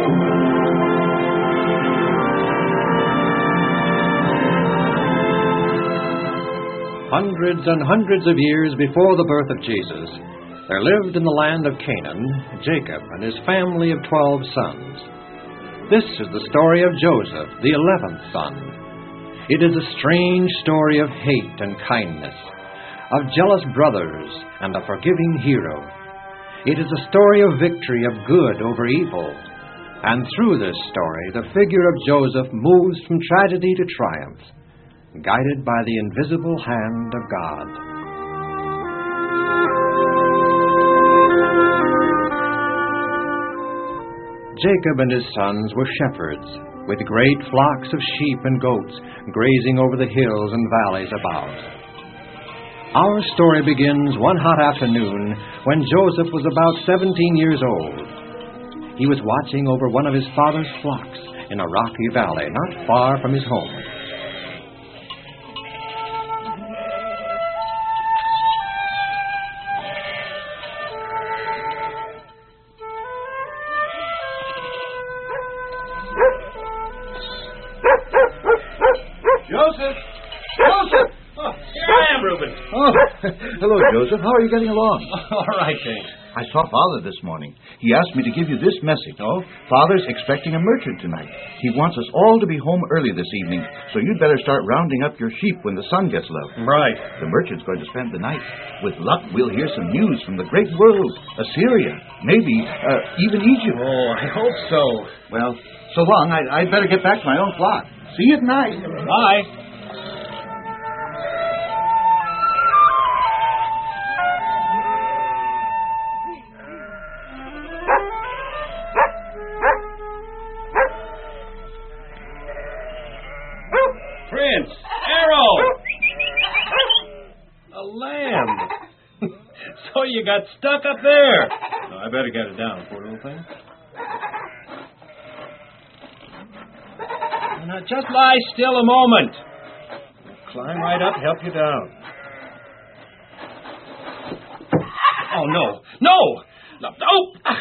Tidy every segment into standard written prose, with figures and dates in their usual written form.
Hundreds and hundreds of years before the birth of Jesus, there lived in the land of Canaan Jacob and his family of 12 sons. This is the story of Joseph, the 11th son. It is a strange story of hate and kindness, of jealous brothers and a forgiving hero. It is a story of victory of good over evil. And through this story, the figure of Joseph moves from tragedy to triumph, guided by the invisible hand of God. Jacob and his sons were shepherds, with great flocks of sheep and goats grazing over the hills and valleys about. Our story begins one hot afternoon when Joseph was about 17 years old. He was watching over one of his father's flocks in a rocky valley not far from his home. Joseph! Joseph! Oh, here I am, Reuben. Oh, hello, Joseph. How are you getting along? All right, thanks. I saw Father this morning. He asked me to give you this message. Oh? Father's expecting a merchant tonight. He wants us all to be home early this evening, so you'd better start rounding up your sheep when the sun gets low. Right. The merchant's going to spend the night. With luck, we'll hear some news from the great world, Assyria, maybe even Egypt. Oh, I hope so. Well, so long. I'd better get back to my own flock. See you tonight. Bye. Prince! Arrow! A lamb! So you got stuck up there. No, I better get it down, poor little thing. Now, just lie still a moment. I'll climb right up, help you down. Oh, no. No! No! Oh!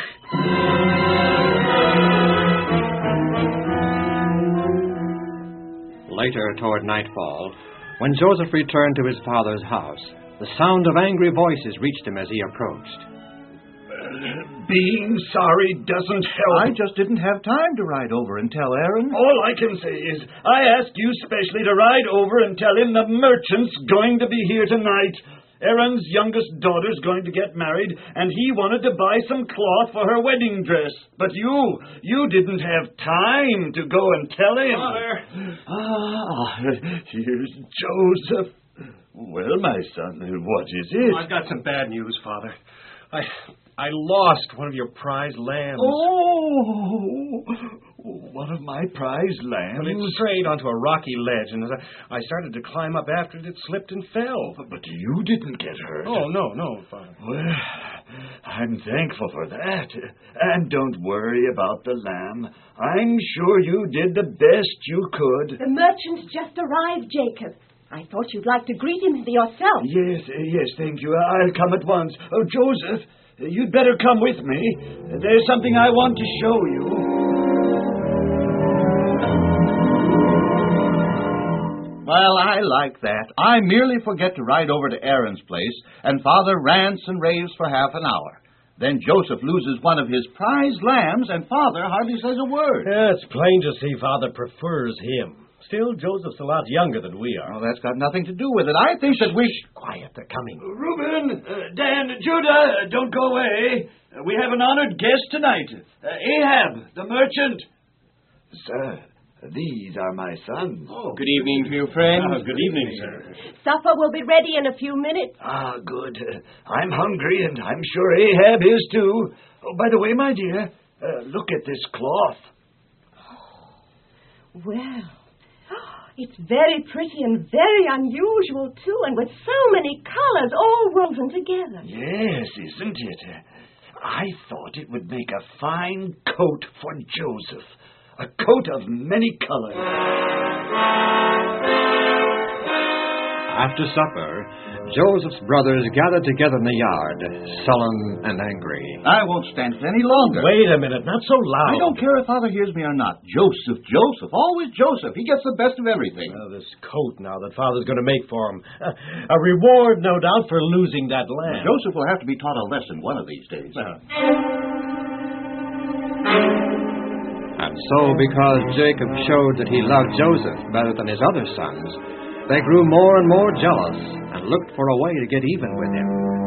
Later, toward nightfall, when Joseph returned to his father's house, the sound of angry voices reached him as he approached. Being sorry doesn't help. I just didn't have time to ride over and tell Aaron. All I can say is I asked you specially to ride over and tell him the merchant's going to be here tonight. Aaron's youngest daughter's going to get married, and he wanted to buy some cloth for her wedding dress. But you didn't have time to go and tell him. Father! Here's Joseph. Well, my son, what is it? I've got some bad news, Father. I lost one of your prize lambs. Oh, one of my prize lambs? Well, it strayed onto a rocky ledge, and as I started to climb up after it, it slipped and fell. But you didn't get hurt. Oh, no, Father. Well, I'm thankful for that. And don't worry about the lamb. I'm sure you did the best you could. The merchant's just arrived, Jacob. I thought you'd like to greet him yourself. Yes, thank you. I'll come at once. Oh, Joseph, you'd better come with me. There's something I want to show you. Well, I like that. I merely forget to ride over to Aaron's place, and Father rants and raves for half an hour. Then Joseph loses one of his prize lambs, and Father hardly says a word. Yeah, it's plain to see Father prefers him. Still, Joseph's a lot younger than we are. Oh, that's got nothing to do with it. I think that we... Shh, quiet, they're coming. Reuben, Dan, Judah, don't go away. We have an honored guest tonight. Ahab, the merchant. Sir, these are my sons. Oh, good evening to you, friends. Good evening, sir. Supper will be ready in a few minutes. Ah, good. I'm hungry, and I'm sure Ahab is too. Oh, by the way, my dear, look at this cloth. Well, it's very pretty and very unusual, too, and with so many colors all woven together. Yes, isn't it? I thought it would make a fine coat for Joseph. A coat of many colors. After supper, Joseph's brothers gathered together in the yard, sullen and angry. I won't stand it any longer. Wait a minute, not so loud. I don't care if Father hears me or not. Joseph, always Joseph. He gets the best of everything. This coat now that Father's going to make for him. A reward, no doubt, for losing that lamb. Joseph will have to be taught a lesson one of these days. And so, because Jacob showed that he loved Joseph better than his other sons, they grew more and more jealous and looked for a way to get even with him.